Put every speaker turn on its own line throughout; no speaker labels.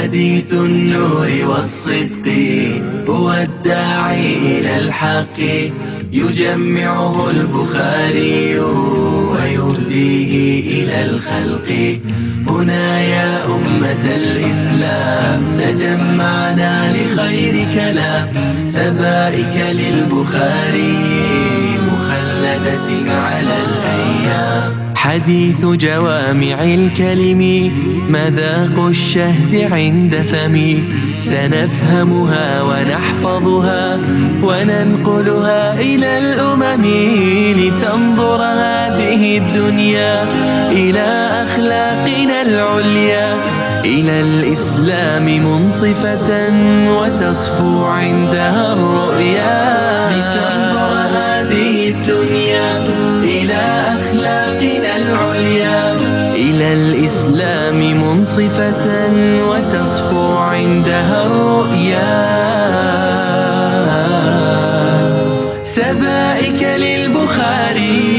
حديث النور والصدق هو الداعي إلى الحق يجمعه البخاري ويهديه إلى الخلق. هنا يا أمة الإسلام تجمعنا لخير كلام سبائك للبخاري مخلدة على الأيام. حديث جوامع الكلم مذاق الشهد عند فمي سنفهمها ونحفظها وننقلها إلى الأمم لتنظر هذه الدنيا إلى أخلاقنا العليا إلى الإسلام منصفة وتصفو عندها الرؤيا. لتنظر هذه الدنيا إلى أخلاقنا العليا إلى الإسلام منصفة وتصفو عندها الرؤيا. سبائك للبخاري.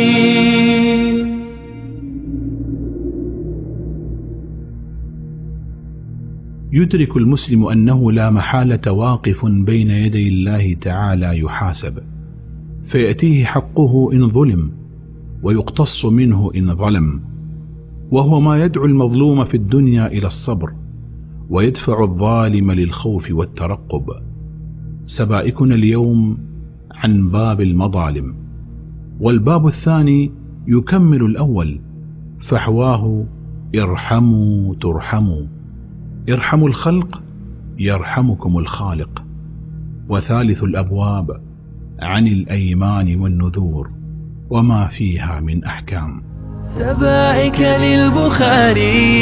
يدرك المسلم أنه لا محالة واقف بين يدي الله تعالى يحاسب، فيأتيه حقه إن ظلم ويقتص منه إن ظلم، وهو ما يدعو المظلوم في الدنيا إلى الصبر ويدفع الظالم للخوف والترقب. سبائكنا اليوم عن باب المظالم، والباب الثاني يكمل الأول، فحواه ارحموا ترحموا، ارحموا الخلق يرحمكم الخالق. وثالث الأبواب عن الأيمان والنذور وما فيها من أحكام.
سبائك للبخاري.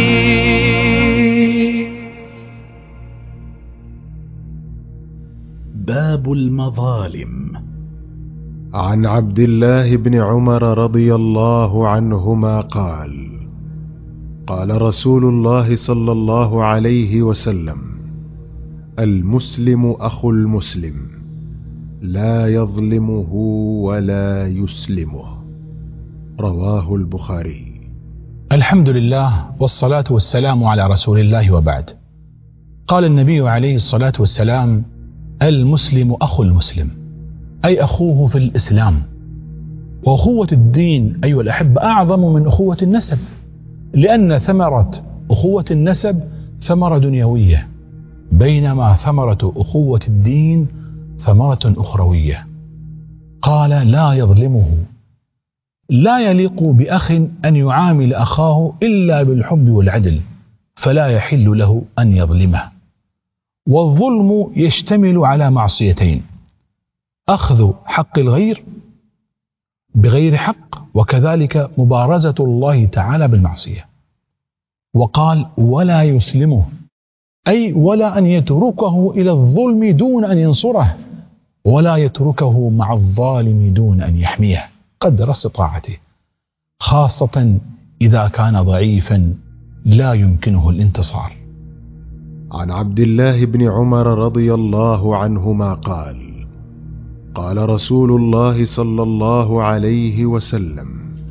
باب المظالم.
عن عبد الله بن عمر رضي الله عنهما قال: قال رسول الله صلى الله عليه وسلم: المسلم أخو المسلم لا يظلمه ولا يسلمه. رواه البخاري.
الحمد لله والصلاة والسلام على رسول الله، وبعد. قال النبي عليه الصلاة والسلام: المسلم أخو المسلم، أي أخوه في الإسلام. وأخوة الدين أيها الأحبة أعظم من أخوة النسب، لأن ثمرة أخوة النسب ثمرة دنيوية، بينما ثمرة أخوة الدين ثمرة أخروية. قال: لا يظلمه، لا يليق بأخ أن يعامل أخاه إلا بالحب والعدل، فلا يحل له أن يظلمه. والظلم يشتمل على معصيتين: أخذ حق الغير بغير حق، وكذلك مبارزة الله تعالى بالمعصية. وقال: ولا يسلمه، أي ولا أن يتركه إلى الظلم دون أن ينصره، ولا يتركه مع الظالم دون أن يحميه قدر استطاعته، خاصة إذا كان ضعيفا لا يمكنه الانتصار.
عن عبد الله بن عمر رضي الله عنهما قال: قال رسول الله صلى الله عليه وسلم: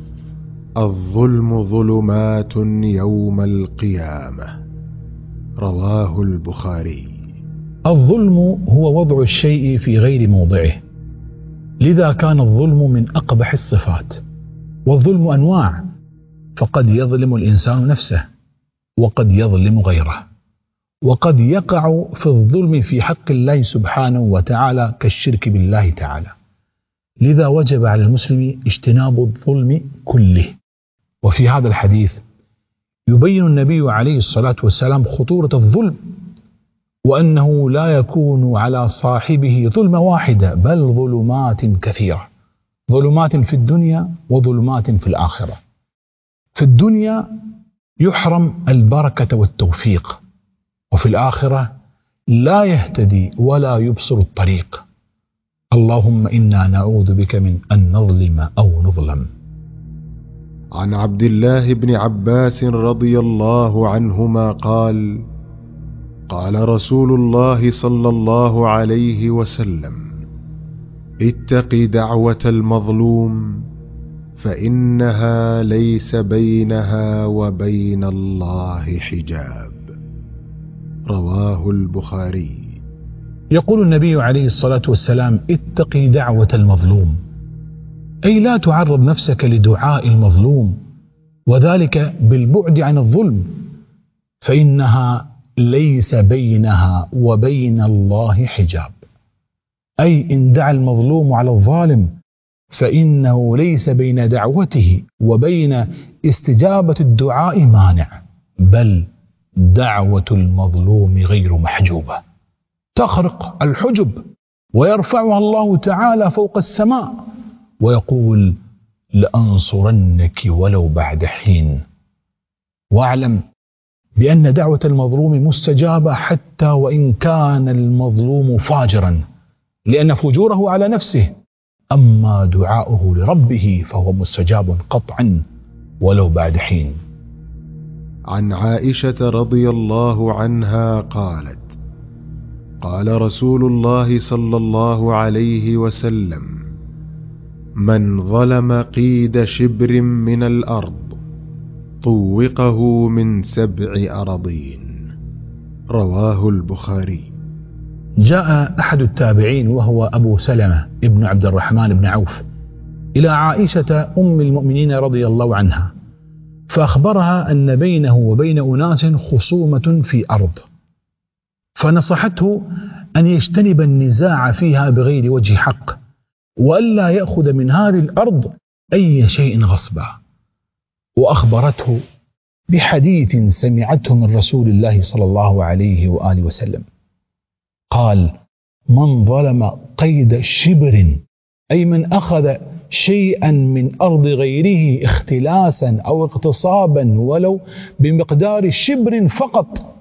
الظلم ظلمات يوم القيامة. رواه البخاري.
الظلم هو وضع الشيء في غير موضعه، لذا كان الظلم من أقبح الصفات. والظلم أنواع، فقد يظلم الإنسان نفسه، وقد يظلم غيره، وقد يقع في الظلم في حق الله سبحانه وتعالى كالشرك بالله تعالى. لذا وجب على المسلم اجتناب الظلم كله. وفي هذا الحديث يبين النبي عليه الصلاة والسلام خطورة الظلم، وأنه لا يكون على صاحبه ظلمة واحدة، بل ظلمات كثيرة، ظلمات في الدنيا وظلمات في الآخرة. في الدنيا يحرم البركة والتوفيق، وفي الآخرة لا يهتدي ولا يبصر الطريق. اللهم إنا نعوذ بك من أن نظلم أو نظلم.
عن عبد الله بن عباس رضي الله عنهما قال: قال رسول الله صلى الله عليه وسلم: اتق دعوة المظلوم، فإنها ليس بينها وبين الله حجاب. رواه البخاري.
يقول النبي عليه الصلاة والسلام: اتقي دعوة المظلوم، أي لا تعرض نفسك لدعاء المظلوم، وذلك بالبعد عن الظلم، فإنها ليس بينها وبين الله حجاب. أي إن دعا المظلوم على الظالم فإنه ليس بين دعوته وبين استجابة الدعاء مانع، بل دعوة المظلوم غير محجوبة تخرق الحجب، ويرفعها الله تعالى فوق السماء ويقول: لأنصرنك ولو بعد حين. واعلم بأن دعوة المظلوم مستجابة حتى وإن كان المظلوم فاجرا، لأن فجوره على نفسه، أما دعاؤه لربه فهو مستجاب قطعا ولو بعد حين.
عن عائشة رضي الله عنها قالت: قال رسول الله صلى الله عليه وسلم: من ظلم قيد شبر من الأرض طوقه من 7 أراضين. رواه البخاري.
جاء أحد التابعين وهو أبو سلمة ابن عبد الرحمن بن عوف إلى عائشة أم المؤمنين رضي الله عنها، فأخبرها أن بينه وبين أناس خصومة في أرض، فنصحته أن يجتنب النزاع فيها بغير وجه حق، وألا يأخذ من هذه الأرض أي شيء غصبا. وأخبرته بحديث سمعته من رسول الله صلى الله عليه وآله وسلم، قال: من ظلم قيد شبر، أي من أخذ شيئا من أرض غيره اختلاسا أو اغتصابا ولو بمقدار شبر فقط،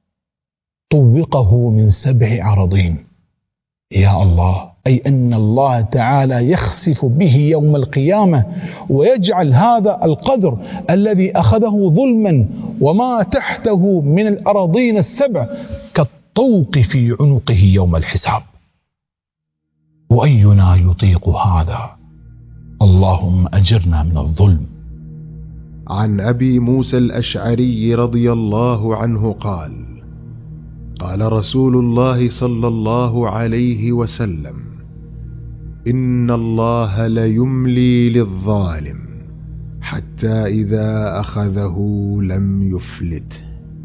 طوقه من 7 أراضين. يا الله، أي أن الله تعالى يخسف به يوم القيامة، ويجعل هذا القدر الذي أخذه ظلما وما تحته من الأراضين 7 كالطوق في عنقه يوم الحساب. وأينا يطيق هذا؟ اللهم أجرنا من الظلم.
عن أبي موسى الأشعري رضي الله عنه قال: قال رسول الله صلى الله عليه وسلم: إن الله ليملي للظالم حتى إذا أخذه لم يفلته.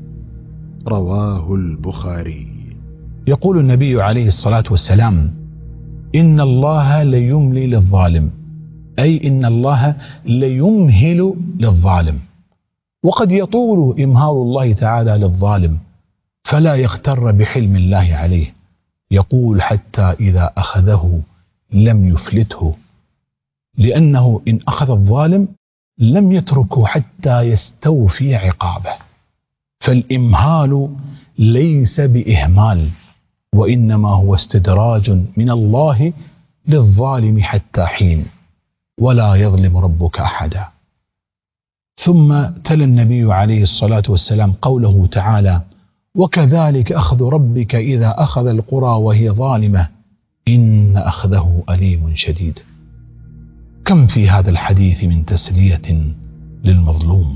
رواه البخاري.
يقول النبي عليه الصلاة والسلام: إن الله ليملي للظالم، أي إن الله ليمهل للظالم. وقد يطول إمهال الله تعالى للظالم، فلا يغتر بحلم الله عليه، يقول: حتى إذا أخذه لم يفلته، لأنه إن أخذ الظالم لم يتركه حتى يستوفي عقابه. فالإمهال ليس بإهمال، وإنما هو استدراج من الله للظالم حتى حين، ولا يظلم ربك أحدا. ثم تلا النبي عليه الصلاة والسلام قوله تعالى: وكذلك أخذ ربك إذا أخذ القرى وهي ظالمة إن أخذه أليم شديد. كم في هذا الحديث من تسلية للمظلوم.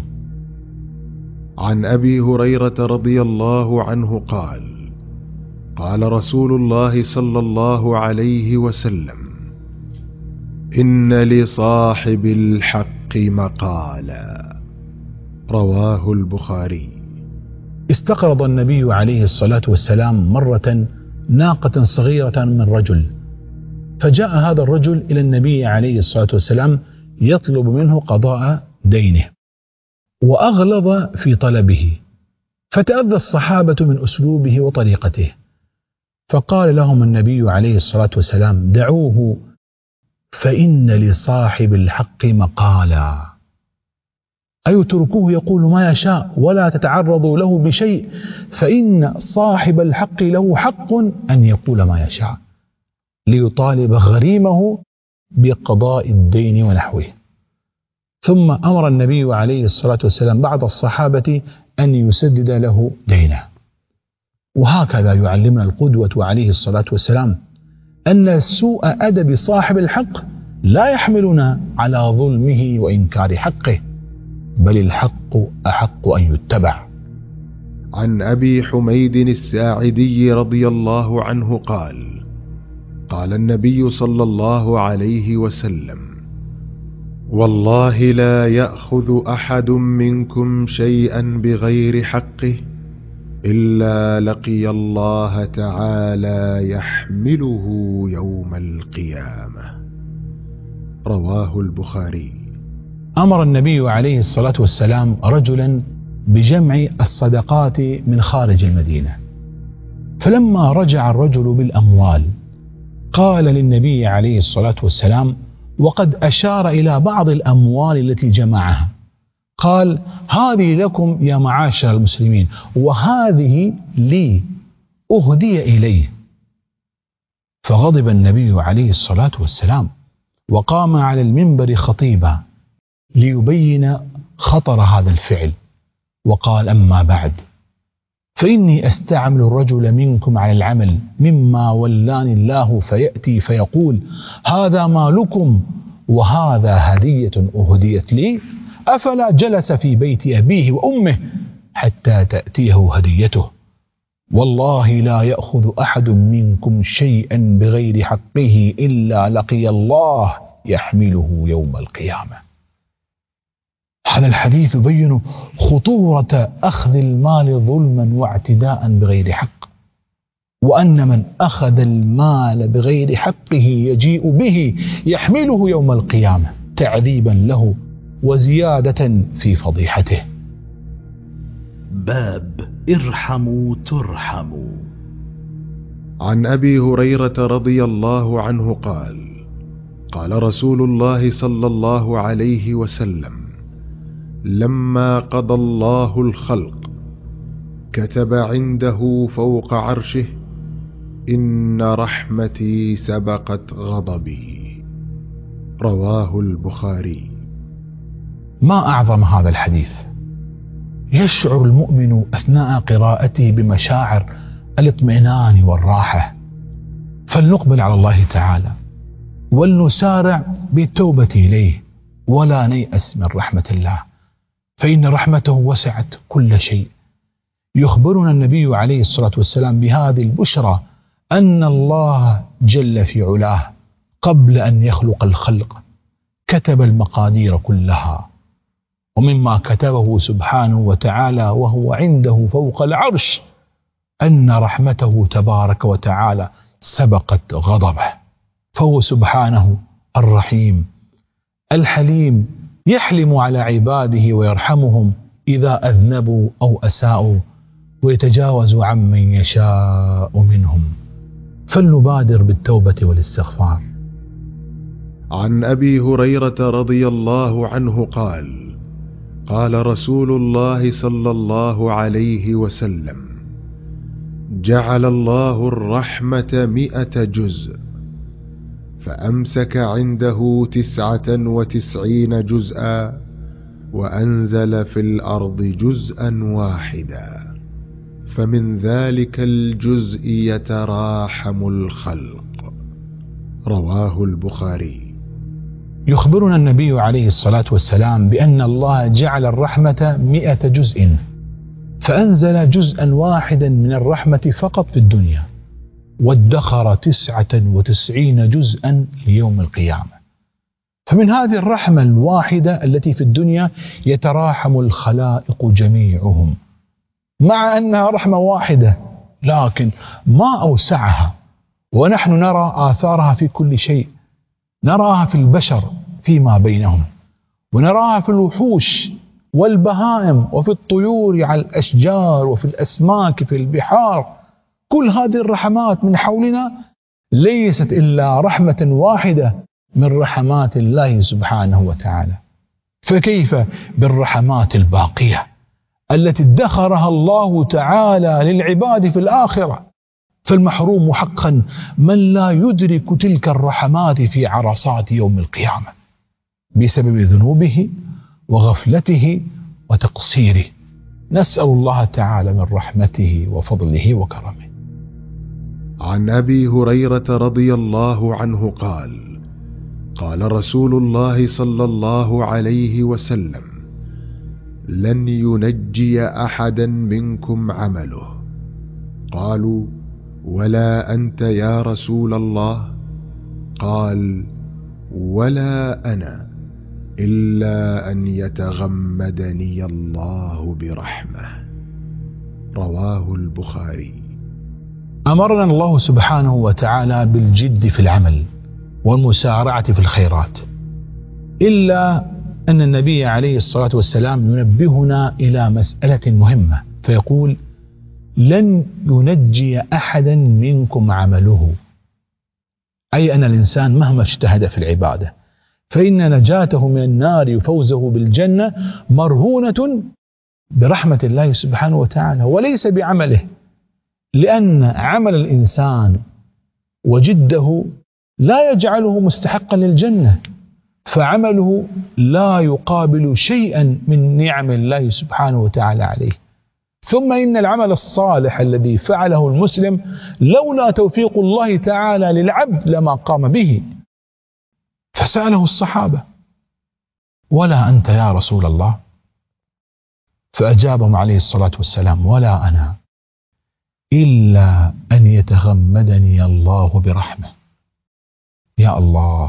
عن أبي هريرة رضي الله عنه قال: قال رسول الله صلى الله عليه وسلم: إن لصاحب الحق مقالا. رواه البخاري.
استقرض النبي عليه الصلاة والسلام مرة ناقة صغيرة من رجل، فجاء هذا الرجل إلى النبي عليه الصلاة والسلام يطلب منه قضاء دينه، وأغلظ في طلبه، فتأذى الصحابة من أسلوبه وطريقته، فقال لهم النبي عليه الصلاة والسلام: دعوه فإن لصاحب الحق مقالا، أي اتركوه يقول ما يشاء ولا تتعرضوا له بشيء، فإن صاحب الحق له حق أن يقول ما يشاء ليطالب غريمه بقضاء الدين ونحوه. ثم أمر النبي عليه الصلاة والسلام بعض الصحابة أن يسدد له دينه. وهكذا يعلمنا القدوة عليه الصلاة والسلام أن سوء أدب صاحب الحق لا يحملنا على ظلمه وإنكار حقه، بل الحق أحق أن يتبع.
عن أبي حميد الساعدي رضي الله عنه قال: قال النبي صلى الله عليه وسلم: والله لا يأخذ أحد منكم شيئا بغير حقه إلا لقي الله تعالى يحمله يوم القيامة. رواه البخاري.
أمر النبي عليه الصلاة والسلام رجلا بجمع الصدقات من خارج المدينة، فلما رجع الرجل بالأموال قال للنبي عليه الصلاة والسلام، وقد أشار إلى بعض الأموال التي جمعها، قال: هذه لكم يا معاشر المسلمين، وهذه لي أهدي إليه. فغضب النبي عليه الصلاة والسلام وقام على المنبر خطيبا ليبين خطر هذا الفعل، وقال: أما بعد، فإني أستعمل الرجل منكم على العمل مما ولاني الله، فيأتي فيقول: هذا مالكم وهذا هدية أهديت لي، أفلا جلس في بيت أبيه وأمه حتى تأتيه هديته؟ والله لا يأخذ أحد منكم شيئا بغير حقه إلا لقي الله يحمله يوم القيامة. هذا الحديث يبين خطورة أخذ المال ظلما واعتداء بغير حق، وأن من أخذ المال بغير حقه يجيء به يحمله يوم القيامة تعذيبا له وزيادة في فضيحته.
باب ارحموا ترحموا.
عن أبي هريرة رضي الله عنه قال: قال رسول الله صلى الله عليه وسلم: لما قضى الله الخلق كتب عنده فوق عرشه: إن رحمتي سبقت غضبي. رواه البخاري.
ما أعظم هذا الحديث. يشعر المؤمن أثناء قراءته بمشاعر الاطمئنان والراحة، فلنقبل على الله تعالى ولنسارع بالتوبة إليه، ولا نيأس من رحمة الله، فإن رحمته وسعت كل شيء. يخبرنا النبي عليه الصلاة والسلام بهذه البشرى أن الله جل في علاه قبل أن يخلق الخلق كتب المقادير كلها، ومما كتبه سبحانه وتعالى وهو عنده فوق العرش أن رحمته تبارك وتعالى سبقت غضبه، فهو سبحانه الرحيم الحليم، يحلم على عباده ويرحمهم إذا أذنبوا أو أساءوا، ويتجاوز عمن يشاء منهم. فلنبادر بالتوبة والاستغفار.
عن أبي هريرة رضي الله عنه قال: قال رسول الله صلى الله عليه وسلم: جعل الله الرحمة 100 جزء، فأمسك عنده 99 جزءا، وأنزل في الأرض جزءا واحدا، فمن ذلك الجزء يتراحم الخلق. رواه البخاري.
يخبرنا النبي عليه الصلاة والسلام بأن الله جعل الرحمة 100 جزء، فأنزل جزءا واحدا من الرحمة فقط في الدنيا، وادخر 99 جزءا ليوم القيامة. فمن هذه الرحمة الواحدة التي في الدنيا يتراحم الخلائق جميعهم، مع أنها رحمة واحدة لكن ما أوسعها، ونحن نرى آثارها في كل شيء، نراها في البشر فيما بينهم، ونراها في الوحوش والبهائم، وفي الطيور على الأشجار، وفي الأسماك في البحار. كل هذه الرحمات من حولنا ليست إلا رحمة واحدة من رحمات الله سبحانه وتعالى، فكيف بالرحمات الباقية التي ادخرها الله تعالى للعباد في الآخرة؟ فالمحروم حقا من لا يدرك تلك الرحمات في عرصات يوم القيامة بسبب ذنوبه وغفلته وتقصيره. نسأل الله تعالى من رحمته وفضله وكرمه.
عن أبي هريرة رضي الله عنه قال: قال رسول الله صلى الله عليه وسلم: لن ينجي أحدا منكم عمله. قالوا: ولا أنت يا رسول الله؟ قال: ولا أنا، إلا أن يتغمدني الله برحمة. رواه البخاري.
أمرنا الله سبحانه وتعالى بالجد في العمل والمسارعة في الخيرات، إلا أن النبي عليه الصلاة والسلام ينبهنا إلى مسألة مهمة، فيقول: لن ينجي أحدا منكم عمله، أي أن الإنسان مهما اجتهد في العبادة فإن نجاته من النار وفوزه بالجنة مرهونة برحمة الله سبحانه وتعالى وليس بعمله، لأن عمل الإنسان وجده لا يجعله مستحقا للجنة، فعمله لا يقابل شيئا من نعم الله سبحانه وتعالى عليه. ثم إن العمل الصالح الذي فعله المسلم لولا توفيق الله تعالى للعبد لما قام به. فسأله الصحابة: ولا أنت يا رسول الله؟ فأجابهم عليه الصلاة والسلام: ولا أنا، إلا أن يتغمدني الله برحمة. يا الله،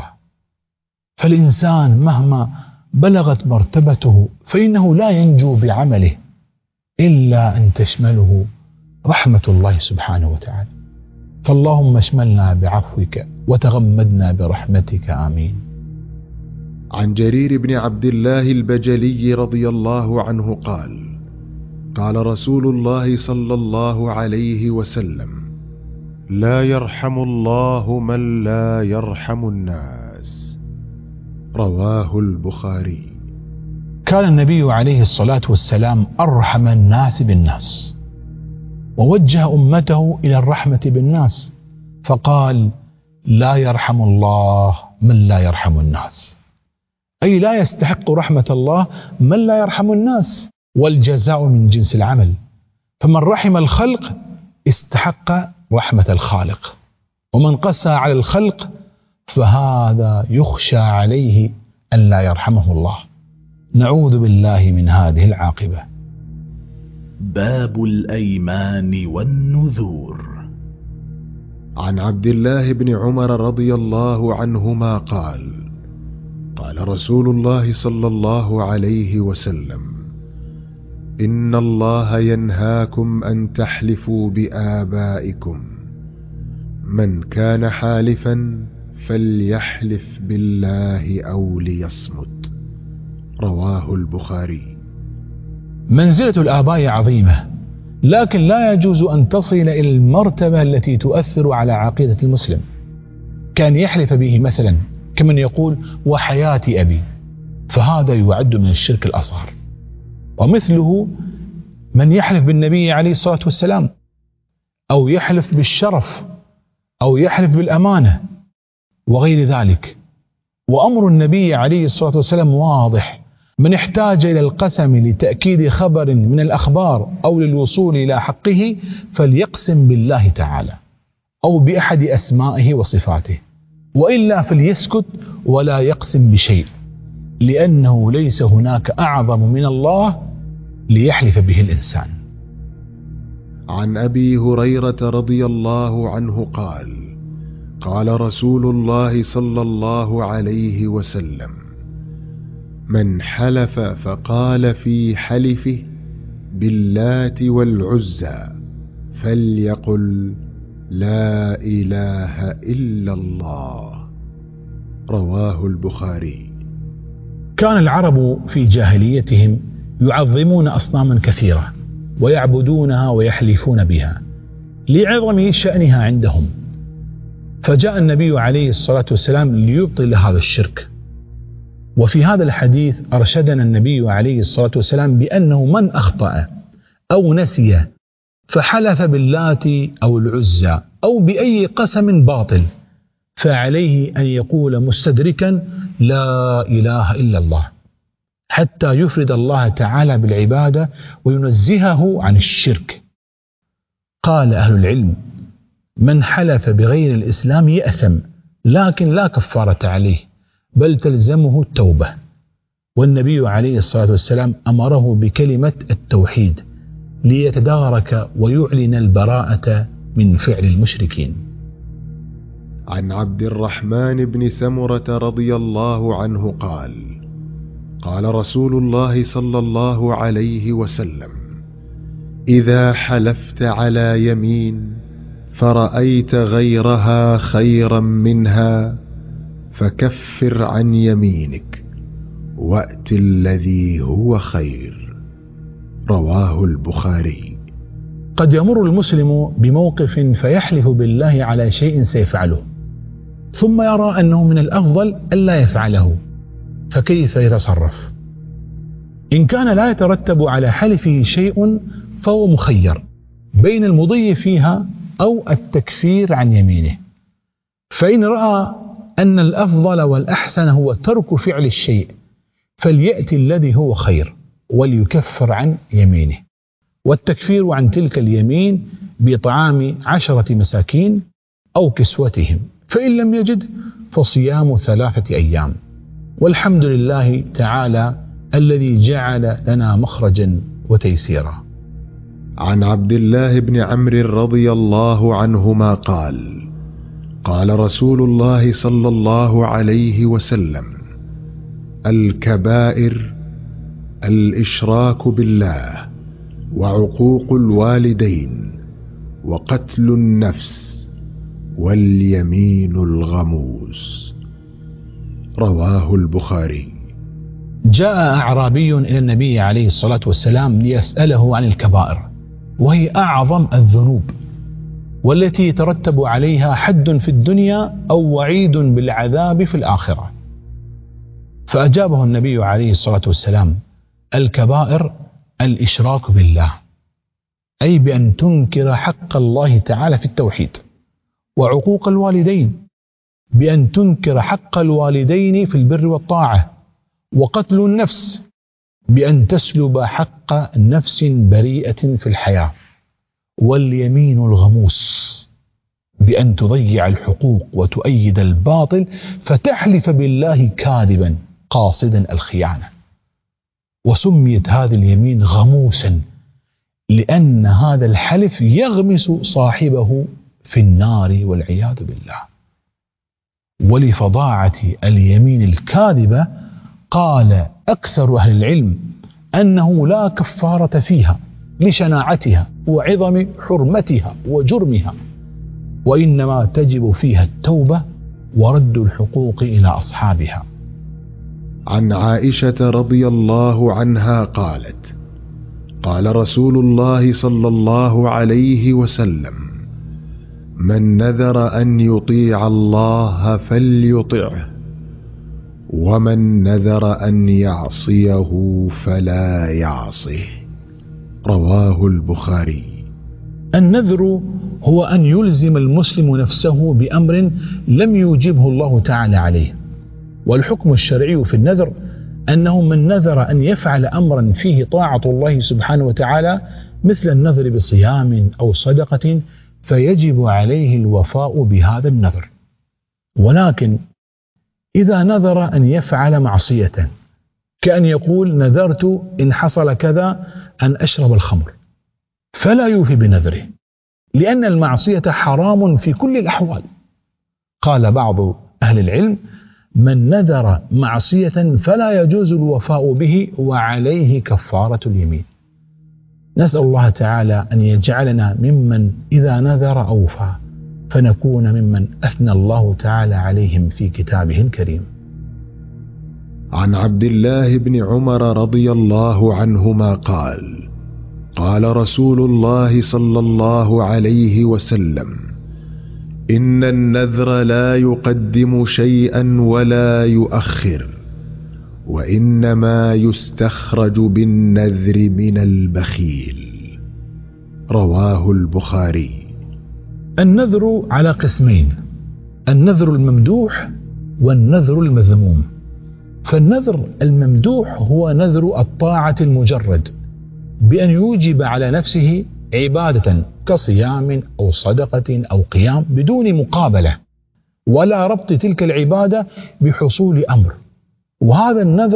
فالإنسان مهما بلغت مرتبته فإنه لا ينجو بعمله إلا أن تشمله رحمة الله سبحانه وتعالى. فاللهم اشملنا بعفوك وتغمدنا برحمتك، آمين.
عن جرير بن عبد الله البجلي رضي الله عنه قال: قال رسول الله صلى الله عليه وسلم: لا يرحم الله من لا يرحم الناس. رواه البخاري.
كان النبي عليه الصلاة والسلام أرحم الناس بالناس، ووجه أمته إلى الرحمة بالناس، فقال: لا يرحم الله من لا يرحم الناس، أي لا يستحق رحمة الله من لا يرحم الناس، والجزاء من جنس العمل، فمن رحم الخلق استحق رحمة الخالق، ومن قسى على الخلق فهذا يخشى عليه أن لا يرحمه الله. نعوذ بالله من هذه العاقبة.
باب الأيمان والنذور.
عن عبد الله بن عمر رضي الله عنهما قال: قال رسول الله صلى الله عليه وسلم: إن الله ينهاكم أن تحلفوا بآبائكم، من كان حالفا فليحلف بالله أو ليصمت. رواه البخاري.
منزلة الآباء عظيمة، لكن لا يجوز أن تصل إلى المرتبة التي تؤثر على عقيدة المسلم، كان يحلف به مثلا كمن يقول: وحياة أبي، فهذا يعد من الشرك الأصغر. ومثله من يحلف بالنبي عليه الصلاة والسلام، أو يحلف بالشرف، أو يحلف بالأمانة وغير ذلك. وأمر النبي عليه الصلاة والسلام واضح: من احتاج إلى القسم لتأكيد خبر من الأخبار أو للوصول إلى حقه فليقسم بالله تعالى أو بأحد أسمائه وصفاته، وإلا فليسكت ولا يقسم بشيء، لأنه ليس هناك أعظم من الله ليحلف به الإنسان.
عن أبي هريرة رضي الله عنه قال: قال رسول الله صلى الله عليه وسلم: من حلف فقال في حلفه باللات والعزى فليقل: لا إله إلا الله. رواه البخاري.
كان العرب في جاهليتهم يعظمون أصناما كثيرة ويعبدونها ويحلفون بها لعظم شأنها عندهم، فجاء النبي عليه الصلاة والسلام ليبطل هذا الشرك. وفي هذا الحديث أرشدنا النبي عليه الصلاة والسلام بأنه من أخطأ أو نسي فحلف باللات أو العزى أو بأي قسم باطل فعليه أن يقول مستدركا: لا إله إلا الله، حتى يفرد الله تعالى بالعبادة وينزهه عن الشرك. قال أهل العلم: من حلف بغير الإسلام يأثم، لكن لا كفارة عليه، بل تلزمه التوبة. والنبي عليه الصلاة والسلام أمره بكلمة التوحيد ليتدارك ويعلن البراءة من فعل المشركين.
عن عبد الرحمن بن سمرة رضي الله عنه قال: قال رسول الله صلى الله عليه وسلم: إذا حلفت على يمين فرأيت غيرها خيرا منها فكفر عن يمينك وأت الذي هو خير. رواه البخاري.
قد يمر المسلم بموقف فيحلف بالله على شيء سيفعله، ثم يرى أنه من الأفضل ألا يفعله، فكيف يتصرف؟ إن كان لا يترتب على حلفه شيء فهو مخير بين المضي فيها أو التكفير عن يمينه. فإن رأى أن الأفضل والأحسن هو ترك فعل الشيء فليأتي الذي هو خير وليكفر عن يمينه، والتكفير عن تلك اليمين بإطعام 10 مساكين أو كسوتهم، فإن لم يجد فصيام 3 أيام. والحمد لله تعالى الذي جعل لنا مخرجا وتيسيرا.
عن عبد الله بن عمرو رضي الله عنهما قال: قال رسول الله صلى الله عليه وسلم: الكبائر الإشراك بالله وعقوق الوالدين وقتل النفس واليمين الغموس. رواه البخاري.
جاء أعرابي إلى النبي عليه الصلاة والسلام ليسأله عن الكبائر، وهي أعظم الذنوب والتي يترتب عليها حد في الدنيا أو وعيد بالعذاب في الآخرة. فأجابه النبي عليه الصلاة والسلام: الكبائر الإشراك بالله، أي بأن تنكر حق الله تعالى في التوحيد، وعقوق الوالدين بأن تنكر حق الوالدين في البر والطاعة، وقتل النفس بأن تسلب حق نفس بريئة في الحياة، واليمين الغموس بأن تضيع الحقوق وتؤيد الباطل فتحلف بالله كاذبا قاصدا الخيانة. وسميت هذه اليمين غموسا لأن هذا الحلف يغمس صاحبه في النار والعياذ بالله. ولفظاعة اليمين الكاذبة قال أكثر أهل العلم أنه لا كفارة فيها لشناعتها وعظم حرمتها وجرمها، وإنما تجب فيها التوبة ورد الحقوق إلى أصحابها.
عن عائشة رضي الله عنها قالت: قال رسول الله صلى الله عليه وسلم: من نذر أن يطيع الله فليطعه، ومن نذر أن يعصيه فلا يعصه. رواه البخاري.
النذر هو أن يلزم المسلم نفسه بأمر لم يوجبه الله تعالى عليه، والحكم الشرعي في النذر أنه من نذر أن يفعل أمرا فيه طاعة الله سبحانه وتعالى مثل النذر بصيام أو صدقة فيجب عليه الوفاء بهذا النذر. ولكن إذا نذر أن يفعل معصية كأن يقول: نذرت إن حصل كذا أن أشرب الخمر، فلا يوفي بنذره، لأن المعصية حرام في كل الأحوال. قال بعض أهل العلم: من نذر معصية فلا يجوز الوفاء به وعليه كفارة اليمين. نسأل الله تعالى أن يجعلنا ممن إذا نذر أوفى، فنكون ممن أثنى الله تعالى عليهم في كتابه الكريم.
عن عبد الله بن عمر رضي الله عنهما قال: قال رسول الله صلى الله عليه وسلم: إن النذر لا يقدم شيئا ولا يؤخر، وإنما يستخرج بالنذر من البخيل. رواه البخاري.
النذر على قسمين: النذر الممدوح والنذر المذموم. فالنذر الممدوح هو نذر الطاعة المجرد بأن يوجب على نفسه عبادة كصيام أو صدقة أو قيام بدون مقابلة ولا ربط تلك العبادة بحصول أمر، وهذا النذر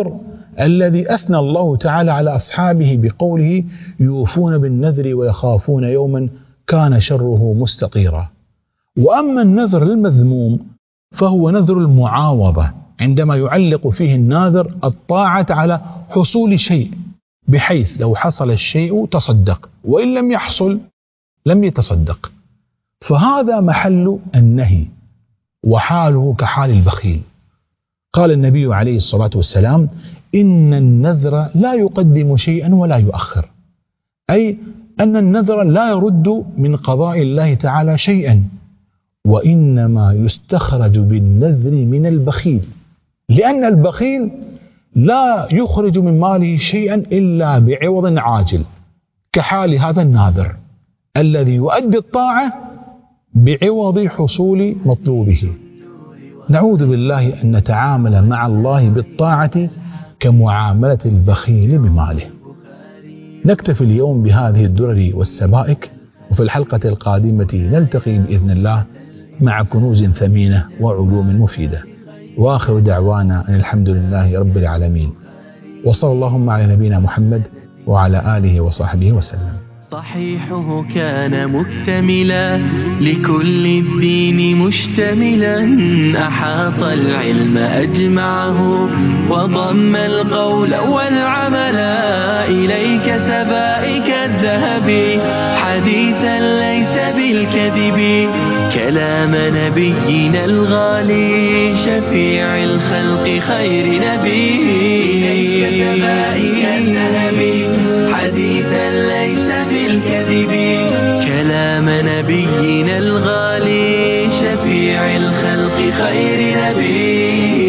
الذي أثنى الله تعالى على أصحابه بقوله يوفون بالنذر ويخافون يوما كان شره مستطيرا. وأما النذر المذموم فهو نذر المعاوضة، عندما يعلق فيه الناذر الطاعة على حصول شيء، بحيث لو حصل الشيء تصدق، وإن لم يحصل لم يتصدق، فهذا محل النهي وحاله كحال البخيل. قال النبي عليه الصلاة والسلام: إن النذر لا يقدم شيئا ولا يؤخر، أي أن النذر لا يرد من قضاء الله تعالى شيئا، وإنما يستخرج بالنذر من البخيل، لأن البخيل لا يخرج من ماله شيئا إلا بعوض عاجل، كحال هذا الناذر الذي يؤدي الطاعة بعوض حصول مطلوبه. نعوذ بالله أن نتعامل مع الله بالطاعة كمعاملة البخيل بماله. نكتفي اليوم بهذه الدرر والسبائك، وفي الحلقة القادمة نلتقي بإذن الله مع كنوز ثمينة وعلوم مفيدة. وآخر دعوانا أن الحمد لله رب العالمين، وصلى اللهم على نبينا محمد وعلى آله وصحبه وسلم.
صحيحه كان مكتملا لكل الدين مشتملا، أحاط العلم أجمعه وضم القول والعمل. إليك سبائك الذهب حديثا ليس بالكذب، كلام نبينا الغالي شفيع الخلق خير نبي. إليك سبائك الذهب حديثا ليس بالكذب، كلام نبينا الغالي شفيع الخلق خير نبي.